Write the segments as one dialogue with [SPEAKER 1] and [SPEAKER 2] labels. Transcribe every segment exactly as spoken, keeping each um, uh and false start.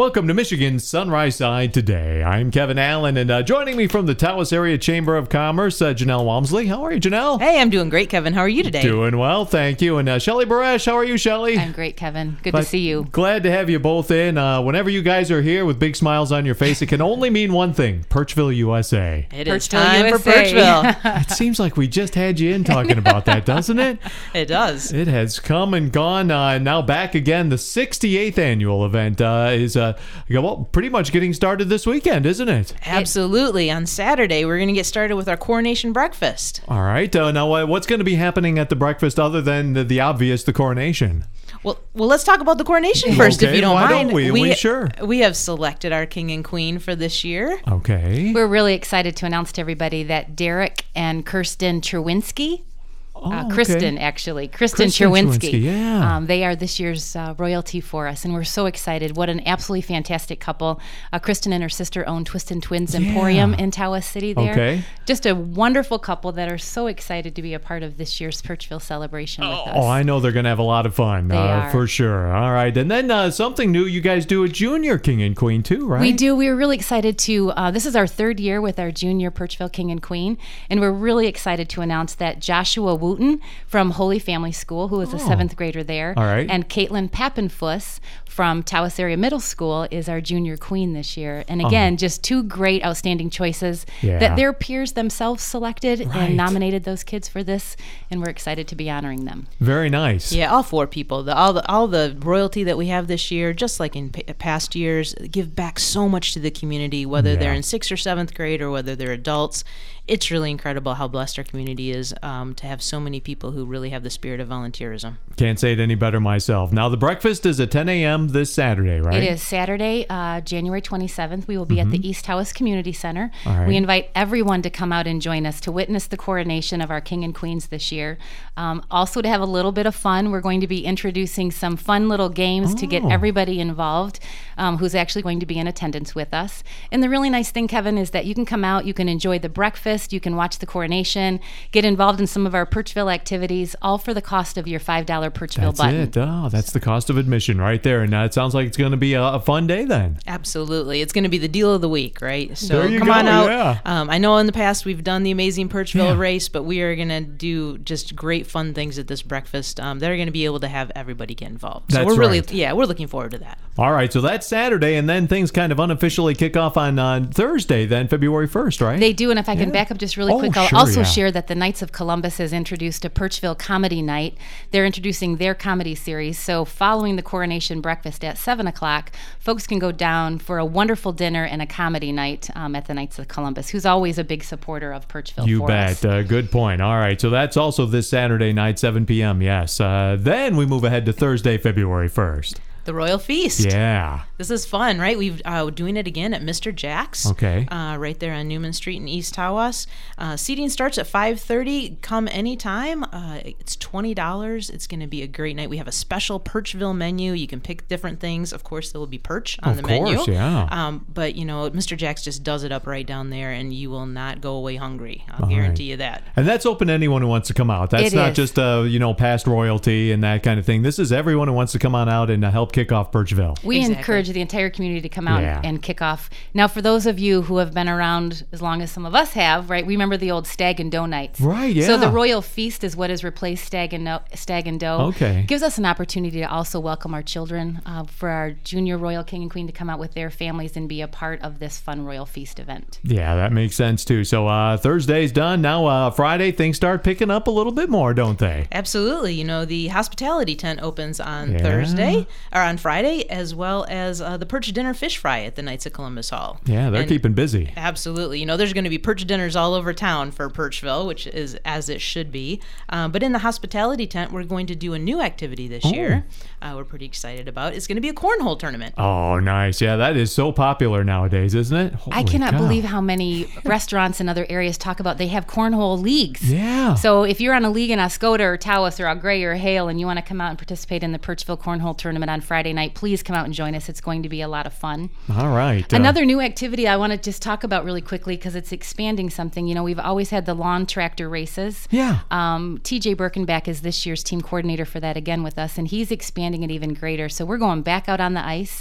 [SPEAKER 1] Welcome to Michigan's Sunrise Side Today. I'm Kevin Allen, and uh, joining me from the Tawas Area Chamber of Commerce, uh, Janelle Walmsley. How are you, Janelle?
[SPEAKER 2] Hey, I'm doing great, Kevin. How are you today?
[SPEAKER 1] Doing well, thank you. And uh, Shelly Baresh, how are you, Shelly?
[SPEAKER 3] I'm great, Kevin. Good
[SPEAKER 1] But
[SPEAKER 3] to see you.
[SPEAKER 1] Glad to have you both in. Uh, whenever you guys are here with big smiles on your face, it can only mean one thing: Purchville, U S A.
[SPEAKER 2] It is
[SPEAKER 3] Purchville,
[SPEAKER 2] time
[SPEAKER 3] U S A.
[SPEAKER 2] for Purchville.
[SPEAKER 1] It seems like we just had you in talking about that, doesn't it?
[SPEAKER 2] It does.
[SPEAKER 1] It has come and gone. Uh, now back again. The sixty-eighth annual event uh, is uh, well, pretty much getting started this weekend, isn't it?
[SPEAKER 2] Absolutely. On Saturday, we're going to get started with our coronation breakfast.
[SPEAKER 1] All right. Uh, now, uh, what's going to be happening at the breakfast other than the, the obvious, the coronation?
[SPEAKER 2] Well, well, let's talk about the coronation first,
[SPEAKER 1] Okay,
[SPEAKER 2] if you don't
[SPEAKER 1] why
[SPEAKER 2] mind.
[SPEAKER 1] don't we? We sure.
[SPEAKER 2] We have selected our king and queen for this year.
[SPEAKER 1] Okay.
[SPEAKER 3] We're really excited to announce to everybody that Derek and Kirsten Cherwinski,
[SPEAKER 1] Oh,
[SPEAKER 3] uh,
[SPEAKER 1] okay.
[SPEAKER 3] Kristen actually, Kristen,
[SPEAKER 1] Kristen
[SPEAKER 3] Cherwinski,
[SPEAKER 1] Cherwinski, yeah.
[SPEAKER 3] um, they are this year's uh, royalty for us, and we're so excited. What an absolutely fantastic couple. Uh, Kristen and her sister own Twist and Twins
[SPEAKER 1] Yeah.
[SPEAKER 3] Emporium in Tawas City there.
[SPEAKER 1] Okay.
[SPEAKER 3] Just a wonderful couple that are so excited to be a part of this year's Purchville celebration with us.
[SPEAKER 1] Oh, I know they're going to have a lot of fun,
[SPEAKER 3] They
[SPEAKER 1] uh,
[SPEAKER 3] are.
[SPEAKER 1] for sure. All right. And then uh, something new, you guys do a junior king and queen too, right?
[SPEAKER 3] We do. We were really excited to, uh, this is our third year with our junior Purchville King and Queen, and we're really excited to announce that Joshua Wooten from Holy Family School, who is a
[SPEAKER 1] Oh.
[SPEAKER 3] seventh grader there,
[SPEAKER 1] All right.
[SPEAKER 3] and Caitlin Pappenfuss from Tawas Area Middle School is our junior queen this year. And again, just two great, outstanding choices
[SPEAKER 1] Oh. Yeah.
[SPEAKER 3] that their peers themselves selected
[SPEAKER 1] Right.
[SPEAKER 3] and nominated those kids for this, and we're excited to be honoring them.
[SPEAKER 1] Very nice.
[SPEAKER 2] Yeah, all four people. The, all the all the royalty that we have this year, just like in pa- past years, give back so much to the community, whether
[SPEAKER 1] Yeah.
[SPEAKER 2] they're in sixth or seventh grade or whether they're adults. It's really incredible how blessed our community is um, to have so many people who really have the spirit of volunteerism.
[SPEAKER 1] Can't say it any better myself. Now, the breakfast is at ten a.m. this Saturday, right?
[SPEAKER 3] It is Saturday, uh, January twenty-seventh. We will be at the East Tawas Community Center.
[SPEAKER 1] All right.
[SPEAKER 3] We invite everyone to come out and join us to witness the coronation of our king and queens this year. Um, also, to have a little bit of fun, we're going to be introducing some fun little games to get
[SPEAKER 1] Oh.
[SPEAKER 3] everybody involved um, who's actually going to be in attendance with us. And the really nice thing, Kevin, is that you can come out, you can enjoy the breakfast, you can watch the coronation, get involved in some of our Purchville activities, all for the cost of your five dollar Purchville
[SPEAKER 1] That's
[SPEAKER 3] button.
[SPEAKER 1] it. Oh, that's the cost of admission right there. And uh, it sounds like it's going to be a, a fun day then.
[SPEAKER 2] Absolutely. It's going to be the deal of the week, right? So
[SPEAKER 1] There you
[SPEAKER 2] come
[SPEAKER 1] go,
[SPEAKER 2] on out.
[SPEAKER 1] yeah.
[SPEAKER 2] Um, I know in the past we've done the Amazing Purchville
[SPEAKER 1] Yeah.
[SPEAKER 2] race, but we are going to do just great fun things at this breakfast um, that are going to be able to have everybody get involved. So
[SPEAKER 1] That's
[SPEAKER 2] we're really,
[SPEAKER 1] right.
[SPEAKER 2] yeah, we're looking forward to that.
[SPEAKER 1] All right, so that's Saturday, and then things kind of unofficially kick off on uh, Thursday, then February first, right?
[SPEAKER 3] They do, and if I can
[SPEAKER 1] Yeah.
[SPEAKER 3] back up just really
[SPEAKER 1] Oh,
[SPEAKER 3] quick, I'll
[SPEAKER 1] sure,
[SPEAKER 3] also
[SPEAKER 1] yeah.
[SPEAKER 3] share that the Knights of Columbus has introduced a Purchville Comedy Night. They're introducing their comedy series, so following the coronation breakfast at seven o'clock, folks can go down for a wonderful dinner and a comedy night um, at the Knights of Columbus, who's always a big supporter of Purchville
[SPEAKER 1] You
[SPEAKER 3] for
[SPEAKER 1] bet.
[SPEAKER 3] us.
[SPEAKER 1] Uh, good point. All right, so that's also this Saturday night, seven p.m., yes. Uh, then we move ahead to Thursday, February first.
[SPEAKER 2] The Royal Feast.
[SPEAKER 1] Yeah.
[SPEAKER 2] This is fun, right? We've uh, doing it again at Mister Jack's.
[SPEAKER 1] Okay.
[SPEAKER 2] Uh, right there on Newman Street in East Tawas. Uh, seating starts at five thirty. Come anytime. Uh, it's twenty dollars. It's going to be a great night. We have a special Purchville menu. You can pick different things. Of course, there will be perch on
[SPEAKER 1] Of
[SPEAKER 2] the menu.
[SPEAKER 1] course, yeah.
[SPEAKER 2] Um, but, you know, Mister Jack's just does it up right down there, and you will not go away hungry. I'll
[SPEAKER 1] All
[SPEAKER 2] guarantee
[SPEAKER 1] right.
[SPEAKER 2] you that.
[SPEAKER 1] And that's open to anyone who wants to come out. That's
[SPEAKER 3] It
[SPEAKER 1] not
[SPEAKER 3] is.
[SPEAKER 1] just, uh, you know, past royalty and that kind of thing. This is everyone who wants to come on out and uh, help kick off Purchville.
[SPEAKER 3] We
[SPEAKER 2] Exactly.
[SPEAKER 3] encourage the entire community to come out
[SPEAKER 1] Yeah.
[SPEAKER 3] and kick off. Now, for those of you who have been around as long as some of us have, right, we remember the old Stag and Dough nights.
[SPEAKER 1] Right, yeah.
[SPEAKER 3] So the Royal Feast is what has replaced Stag and, no- Stag and Dough.
[SPEAKER 1] Okay.
[SPEAKER 3] Gives us an opportunity to also welcome our children, uh, for our junior Royal King and Queen to come out with their families and be a part of this fun Royal Feast event.
[SPEAKER 1] Yeah, that makes sense too. So uh, Thursday's done. Now uh, Friday, things start picking up a little bit more, don't they?
[SPEAKER 2] Absolutely. You know, the hospitality tent opens on
[SPEAKER 1] Yeah.
[SPEAKER 2] Thursday, or on Friday, as well as uh, the Perch Dinner Fish Fry at the Knights of Columbus Hall.
[SPEAKER 1] Yeah, they're
[SPEAKER 2] And-
[SPEAKER 1] keeping busy.
[SPEAKER 2] Absolutely. You know, there's going to be perch dinners all over town for Purchville, which is as it should be. Um, but in the hospitality tent, we're going to do a new activity this year. Uh, we're pretty excited about. It's going to be a cornhole tournament.
[SPEAKER 1] Oh, nice. Yeah, that is so popular nowadays, isn't it?
[SPEAKER 3] I
[SPEAKER 1] Holy
[SPEAKER 3] cannot
[SPEAKER 1] cow.
[SPEAKER 3] believe how many restaurants in other areas talk about they have cornhole leagues.
[SPEAKER 1] Yeah.
[SPEAKER 3] So if you're on a league in Oscoda or Tawas or Gray or Hale and you want to come out and participate in the Purchville Cornhole Tournament on Friday night, please come out and join us. It's going to be a lot of fun.
[SPEAKER 1] All right. uh,
[SPEAKER 3] Another new activity I want to just talk about really quickly because it's expanding something. You know, we've always had the lawn tractor races.
[SPEAKER 1] Yeah.
[SPEAKER 3] Um, T J Birkenback is this year's team coordinator for that again with us, and he's expanding it even greater. So we're going back out on the ice.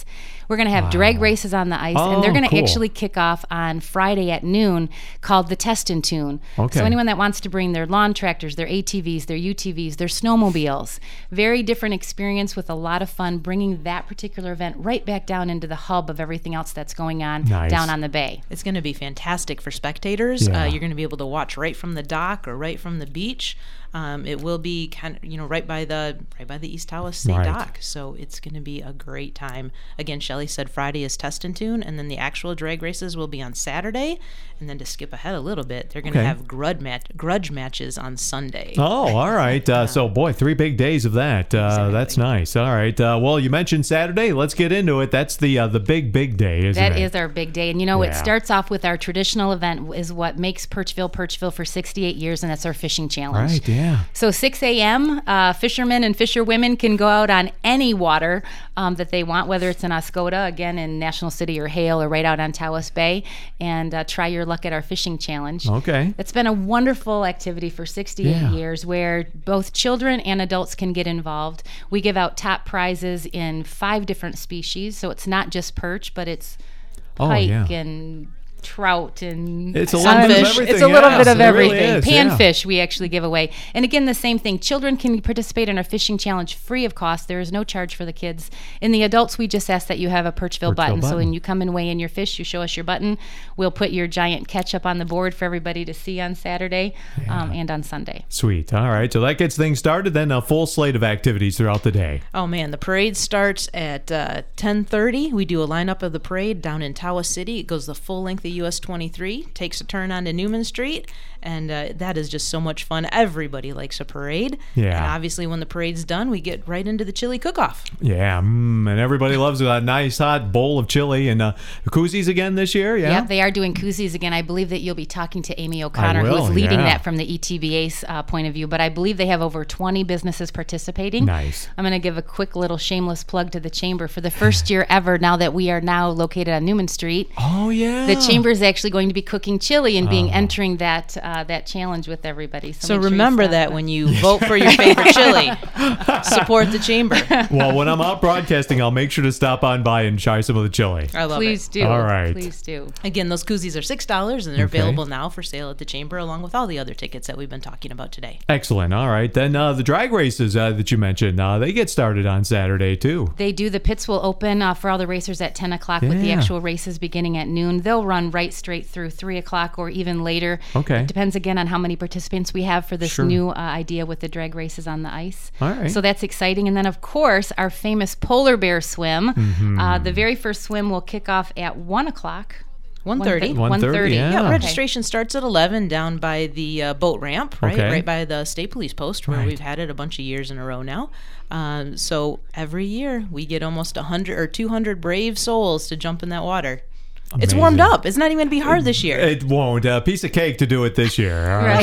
[SPEAKER 3] We're going to have drag races on the ice,
[SPEAKER 1] Oh,
[SPEAKER 3] and they're going to
[SPEAKER 1] cool.
[SPEAKER 3] actually kick off on Friday at noon, called the Test and Tune.
[SPEAKER 1] Okay.
[SPEAKER 3] So anyone that wants to bring their lawn tractors, their A T Vs, their U T Vs, their snowmobiles, very different experience with a lot of fun, bringing that particular event right back down into the hub of everything else that's going on
[SPEAKER 1] Nice.
[SPEAKER 3] down on the bay.
[SPEAKER 2] It's going to be fantastic for spectators.
[SPEAKER 1] Yeah.
[SPEAKER 2] Uh, you're going to be able to watch right from the dock or right from the beach. Um, it will be kind of, you know, right by the right by the East Tawas State
[SPEAKER 1] Right.
[SPEAKER 2] Dock. So it's going to be a great time. Again, Shelley said Friday is Test and Tune, and then the actual drag races will be on Saturday. And then to skip ahead a little bit, they're going to
[SPEAKER 1] Okay.
[SPEAKER 2] have grudge match grudge matches on Sunday.
[SPEAKER 1] Oh, all right. Uh, so, boy, three big days of that. Uh,
[SPEAKER 2] Exactly.
[SPEAKER 1] That's nice. All right. Uh, well, you mentioned Saturday. Let's get into it. That's the uh, the big, big day, isn't
[SPEAKER 3] That
[SPEAKER 1] it?
[SPEAKER 3] is our big day. And you know,
[SPEAKER 1] Yeah.
[SPEAKER 3] it starts off with our traditional event, is what makes Perchville Perchville for sixty-eight years, and that's our fishing challenge.
[SPEAKER 1] Right, yeah.
[SPEAKER 3] So six a.m., uh, fishermen and fisherwomen can go out on any water um, that they want, whether it's in Oscoda, again, in National City or Hale, or right out on Tawas Bay, and uh, try your luck at our fishing challenge.
[SPEAKER 1] Okay.
[SPEAKER 3] It's been a wonderful activity for sixty-eight
[SPEAKER 1] Yeah.
[SPEAKER 3] years, where both children and adults can get involved. We give out top prizes in five different species, so it's not just perch, but it's
[SPEAKER 1] Oh,
[SPEAKER 3] pike
[SPEAKER 1] yeah.
[SPEAKER 3] and trout and
[SPEAKER 1] It's a little bit of
[SPEAKER 3] sunfish.
[SPEAKER 1] everything,
[SPEAKER 3] It's a little
[SPEAKER 1] yes,
[SPEAKER 3] bit of
[SPEAKER 1] it really
[SPEAKER 3] everything.
[SPEAKER 1] is, yeah.
[SPEAKER 3] Panfish we actually give away. And again, the same thing. Children can participate in our fishing challenge free of cost. There is no charge for the kids. In the adults, we just ask that you have a Perchville,
[SPEAKER 1] Perchville
[SPEAKER 3] button. So
[SPEAKER 1] button.
[SPEAKER 3] when you come and weigh in your fish, you show us your button. We'll put your giant catch up on the board for everybody to see on Saturday um, and on Sunday.
[SPEAKER 1] Sweet. All right. So that gets things started. Then a full slate of activities throughout the day.
[SPEAKER 2] Oh man, the parade starts at uh, ten thirty. We do a lineup of the parade down in Tawas City. It goes the full length of U S twenty-three, takes a turn onto Newman Street, and uh, that is just so much fun. Everybody likes a parade.
[SPEAKER 1] Yeah.
[SPEAKER 2] And obviously, when the parade's done, we get right into the chili cook-off.
[SPEAKER 1] Yeah. Mm, and everybody loves a nice hot bowl of chili. And uh, koozies again this year. Yeah.
[SPEAKER 3] Yep, they are doing koozies again. I believe that you'll be talking to Amy O'Connor,
[SPEAKER 1] will,
[SPEAKER 3] who is leading
[SPEAKER 1] yeah.
[SPEAKER 3] that from the E T B A's uh, point of view. But I believe they have over twenty businesses participating.
[SPEAKER 1] Nice.
[SPEAKER 3] I'm going to give a quick little shameless plug to the Chamber. For the first year ever, now that we are now located on Newman Street,
[SPEAKER 1] Oh, yeah.
[SPEAKER 3] the Chamber is actually going to be cooking chili and being entering that uh, that challenge with everybody. So,
[SPEAKER 2] So
[SPEAKER 3] make sure you
[SPEAKER 2] remember
[SPEAKER 3] stop
[SPEAKER 2] that
[SPEAKER 3] by.
[SPEAKER 2] when you vote for your favorite chili, support the chamber.
[SPEAKER 1] Well, when I'm out broadcasting, I'll make sure to stop on by and try some of the chili.
[SPEAKER 2] I love
[SPEAKER 3] Please
[SPEAKER 2] it.
[SPEAKER 3] do.
[SPEAKER 1] All right.
[SPEAKER 3] Please do.
[SPEAKER 2] Again, those koozies are six dollars, and they're
[SPEAKER 1] Okay.
[SPEAKER 2] available now for sale at the chamber, along with all the other tickets that we've been talking about today.
[SPEAKER 1] Excellent. All right. Then uh, the drag races uh, that you mentioned, uh, they get started on Saturday, too.
[SPEAKER 3] They do. The pits will open uh, for all the racers at ten o'clock with the
[SPEAKER 1] Yeah.
[SPEAKER 3] actual races beginning at noon. They'll run right straight through three o'clock or even later.
[SPEAKER 1] Okay.
[SPEAKER 3] It depends again on how many participants we have for this
[SPEAKER 1] Sure.
[SPEAKER 3] new uh, idea with the drag races on the ice.
[SPEAKER 1] All right.
[SPEAKER 3] So that's exciting. And then, of course, our famous polar bear swim.
[SPEAKER 1] Mm-hmm.
[SPEAKER 3] Uh, the very first swim will kick off at one o'clock.
[SPEAKER 2] one thirty.
[SPEAKER 1] one thirty, yeah.
[SPEAKER 2] Yeah,
[SPEAKER 1] Okay.
[SPEAKER 2] registration starts at eleven down by the uh, boat ramp, right?
[SPEAKER 1] Okay.
[SPEAKER 2] Right by the state police post, where
[SPEAKER 1] Right.
[SPEAKER 2] we've had it a bunch of years in a row now. Um, so every year we get almost one hundred or two hundred brave souls to jump in that water. It's warmed
[SPEAKER 1] Amazing.
[SPEAKER 2] up. It's not even going to be hard this year.
[SPEAKER 1] It won't. A piece of cake to do it this year. Uh,
[SPEAKER 3] Right.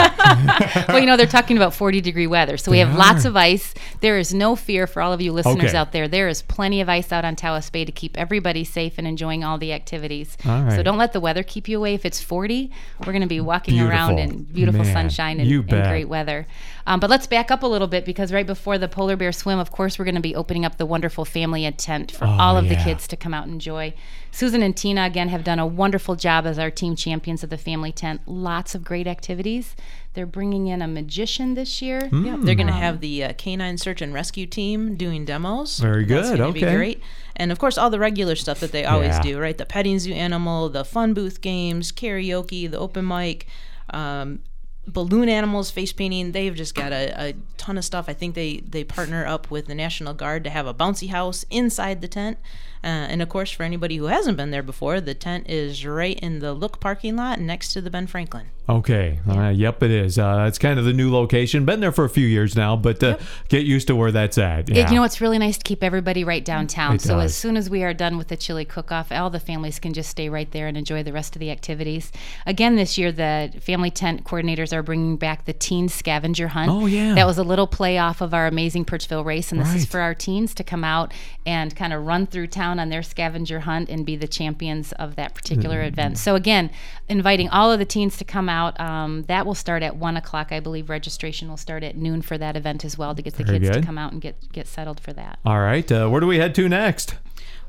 [SPEAKER 1] Sure.
[SPEAKER 3] Well, you know, they're talking about forty degree weather. So we
[SPEAKER 1] They
[SPEAKER 3] have lots
[SPEAKER 1] are.
[SPEAKER 3] of ice. There is no fear for all of you listeners
[SPEAKER 1] Okay.
[SPEAKER 3] out there. There is plenty of ice out on Tawas Bay to keep everybody safe and enjoying all the activities.
[SPEAKER 1] All right.
[SPEAKER 3] So don't let the weather keep you away. If it's forty, we're going to be walking around
[SPEAKER 1] Beautiful.
[SPEAKER 3] in beautiful
[SPEAKER 1] Man,
[SPEAKER 3] sunshine and,
[SPEAKER 1] you
[SPEAKER 3] and
[SPEAKER 1] bet.
[SPEAKER 3] great weather. Um, but let's back up a little bit, because right before the polar bear swim, of course, we're going to be opening up the wonderful family tent for
[SPEAKER 1] Oh,
[SPEAKER 3] all of the
[SPEAKER 1] yeah.
[SPEAKER 3] kids to come out and enjoy. Susan and Tina, again, have done a wonderful job as our team champions of the family tent. Lots of great activities. They're bringing in a magician this year.
[SPEAKER 2] Yeah, they're going to have the uh, canine search and rescue team doing demos.
[SPEAKER 1] Very
[SPEAKER 2] That's
[SPEAKER 1] good,
[SPEAKER 2] going to be
[SPEAKER 1] okay.
[SPEAKER 2] great. And of course, all the regular stuff that they always
[SPEAKER 1] Yeah.
[SPEAKER 2] do, right? The petting zoo animal, the fun booth games, karaoke, the open mic, um, balloon animals, face painting. They've just got a, a ton of stuff. I think they, they partner up with the National Guard to have a bouncy house inside the tent. Uh, and of course, for anybody who hasn't been there before, the tent is right in the Look parking lot next to the Ben Franklin.
[SPEAKER 1] Okay. Uh, yep, it is. Uh, it's kind of the new location. Been there for a few years now, but uh, get used to where that's at.
[SPEAKER 3] It-
[SPEAKER 1] Yeah.
[SPEAKER 3] you know, it's really nice to keep everybody right downtown.
[SPEAKER 1] It
[SPEAKER 3] so
[SPEAKER 1] does.
[SPEAKER 3] as soon as we are done with the chili cook-off, all the families can just stay right there and enjoy the rest of the activities. Again, this year, the family tent coordinators are bringing back the teen scavenger hunt.
[SPEAKER 1] Oh, yeah.
[SPEAKER 3] That was a little play off of our amazing Perchville race, and this
[SPEAKER 1] Right.
[SPEAKER 3] is for our teens to come out and kind of run through town on their scavenger hunt and be the champions of that particular
[SPEAKER 1] Mm-hmm.
[SPEAKER 3] event. So again, inviting all of the teens to come out. Um, that will start at one o'clock. I believe registration will start at noon for that event as well, to get the
[SPEAKER 1] Very
[SPEAKER 3] kids
[SPEAKER 1] good.
[SPEAKER 3] to come out and get get settled for that.
[SPEAKER 1] All right. Uh, where do we head to next?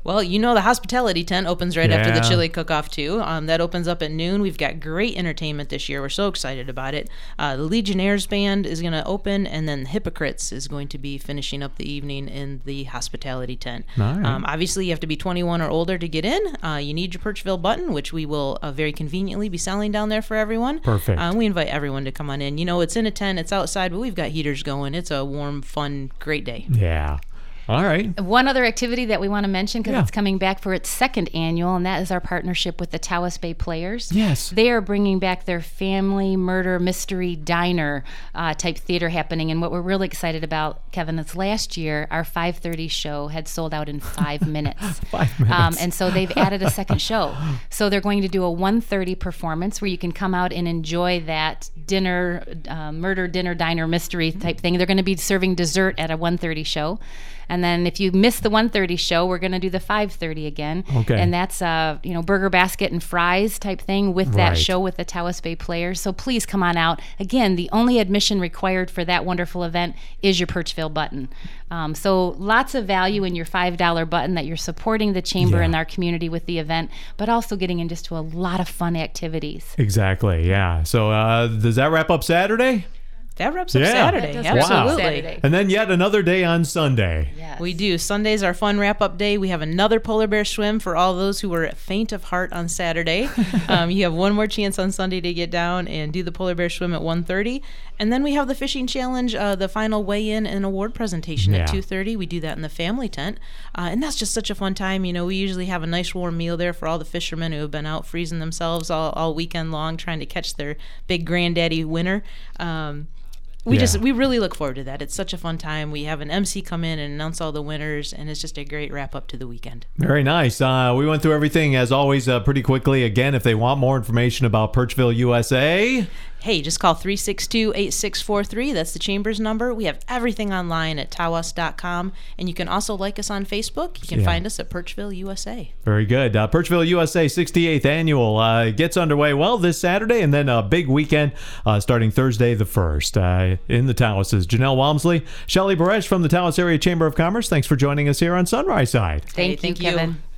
[SPEAKER 2] Well, you know the hospitality tent opens right after the
[SPEAKER 1] Yeah.
[SPEAKER 2] chili cook-off, too. Um, that opens up at noon. We've got great entertainment this year. We're so excited about it. Uh, the Legionnaires Band is going to open, and then Hypocrites is going to be finishing up the evening in the hospitality tent.
[SPEAKER 1] All right.
[SPEAKER 2] Um, obviously, you have to be twenty-one or older to get in. Uh, you need your Perchville button, which we will uh, very conveniently be selling down there for everyone.
[SPEAKER 1] Perfect.
[SPEAKER 2] Uh, we invite everyone to come on in. You know, it's in a tent, it's outside, but we've got heaters going. It's a warm, fun, great day.
[SPEAKER 1] Yeah. All right.
[SPEAKER 3] One other activity that we want to mention, because
[SPEAKER 1] Yeah.
[SPEAKER 3] it's coming back for its second annual, and that is our partnership with the Tawas Bay Players.
[SPEAKER 1] Yes.
[SPEAKER 3] They are bringing back their family murder mystery diner uh, type theater happening. And what we're really excited about, Kevin, is last year our five thirty show had sold out in five minutes.
[SPEAKER 1] Five minutes.
[SPEAKER 3] Um, and so they've added a second show. So they're going to do a one thirty performance where you can come out and enjoy that dinner, uh, murder dinner diner mystery type thing. They're going to be serving dessert at a one thirty show. And then if you miss the one thirty show, we're going to do the five thirty again.
[SPEAKER 1] Okay.
[SPEAKER 3] And that's a you know burger basket and fries type thing with that
[SPEAKER 1] Right.
[SPEAKER 3] show with the Tawas Bay Players. So please come on out. Again, the only admission required for that wonderful event is your Perchville button. Um, so lots of value in your five dollar button that you're supporting the chamber
[SPEAKER 1] Yeah.
[SPEAKER 3] and our community with the event, but also getting in just to a lot of fun activities.
[SPEAKER 1] Exactly. Yeah. So uh, does that wrap up Saturday?
[SPEAKER 2] That wraps up
[SPEAKER 1] Yeah.
[SPEAKER 2] Saturday.
[SPEAKER 3] That does wrap up
[SPEAKER 2] Absolutely.
[SPEAKER 3] Saturday.
[SPEAKER 1] And then yet another day on Sunday.
[SPEAKER 3] Yes.
[SPEAKER 2] We do. Sunday's our fun wrap-up day. We have another polar bear swim for all those who were faint of heart on Saturday. um, you have one more chance on Sunday to get down and do the polar bear swim at one thirty. And then we have the fishing challenge, uh, the final weigh-in and award presentation
[SPEAKER 1] Yeah.
[SPEAKER 2] at two thirty. We do that in the family tent. Uh, and that's just such a fun time. You know, we usually have a nice warm meal there for all the fishermen who have been out freezing themselves all, all weekend long trying to catch their big granddaddy winner. Um, We
[SPEAKER 1] Yeah.
[SPEAKER 2] just we really look forward to that. It's such a fun time. We have an M C come in and announce all the winners, and it's just a great wrap up to the weekend.
[SPEAKER 1] Very nice. Uh, we went through everything as always uh, pretty quickly. Again, if they want more information about Perchville U S A,
[SPEAKER 2] Hey, just call three six two, eight six four three. That's the Chamber's number. We have everything online at tawas dot com, and you can also like us on Facebook. You can
[SPEAKER 1] Yeah.
[SPEAKER 2] find us at Perchville U S A.
[SPEAKER 1] very good. Uh, Perchville U S A sixty-eighth Annual uh, gets underway, well, this Saturday, and then a big weekend uh, starting Thursday the first uh, in the Tawases. Janelle Walmsley, Shelley Baresh from the Tawas Area Chamber of Commerce, thanks for joining us here on Sunrise Side.
[SPEAKER 3] Thank,
[SPEAKER 2] Hey, thank
[SPEAKER 3] you,
[SPEAKER 2] you.
[SPEAKER 3] Kevin.